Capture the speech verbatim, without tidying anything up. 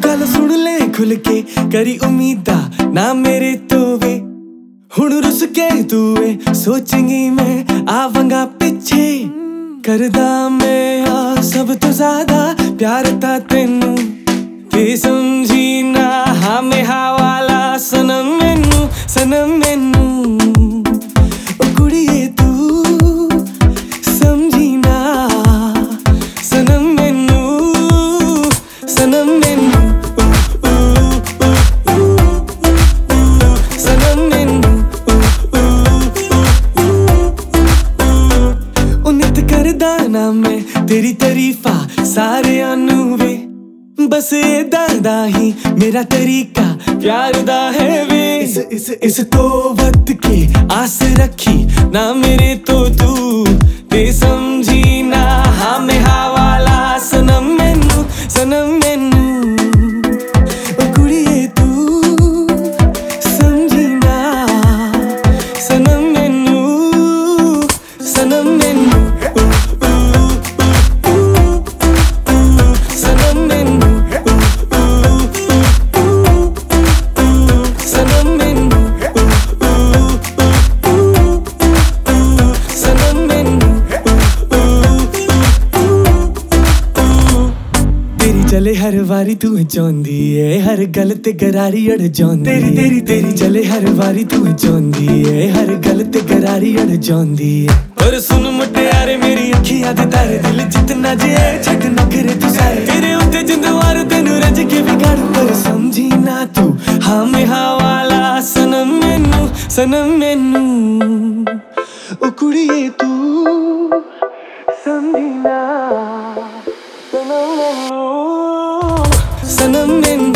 गल सुन ले खुल के करी उम्मीदा ना मेरे तो वे हुण रुस के तू वे सोचेंगी मैं आवांगा पिछे करदा मैं आ सब तो ज्यादा प्यार ता तेनू ते समझी ना हाँ में हवाला सनम मैनू सनम मैनू ओ कुड़िए तू समझी ना सनम मैनू सनम मैनू सनम मैनू उन्नत करदा ना मैं तेरी तारीफा सारे आनू वे बस एदा दा ही मेरा तरीका प्यार दा है वे इस इस इस तो वक्त के आस रखी ना मेरे तो तू ते समझी ना हाँ में हवाला सनम मैनू सनम मैनू ओ कुड़िए तू समझी ना सनम मैनू सनम मैनू चले हर वारी तू चाहती है हर गल ते गरारी अड़ जांदी तेरी तेरी तेरी चले हर वारी तू चाहती है हर गल ते गरारी अड़ जांदी है और सुन मुटियारे मेरी अखियां दे तारे दिल जितना जे छक नखरे तू सारे तेरे उत्ते जिंदवार तेनू रज के बिगाड़ पर समझी ना तू हाँ में हवाला सनम मैनू सनम मैनू ओ कुड़िए तू समझी ना सनम मैनू सनम मैनू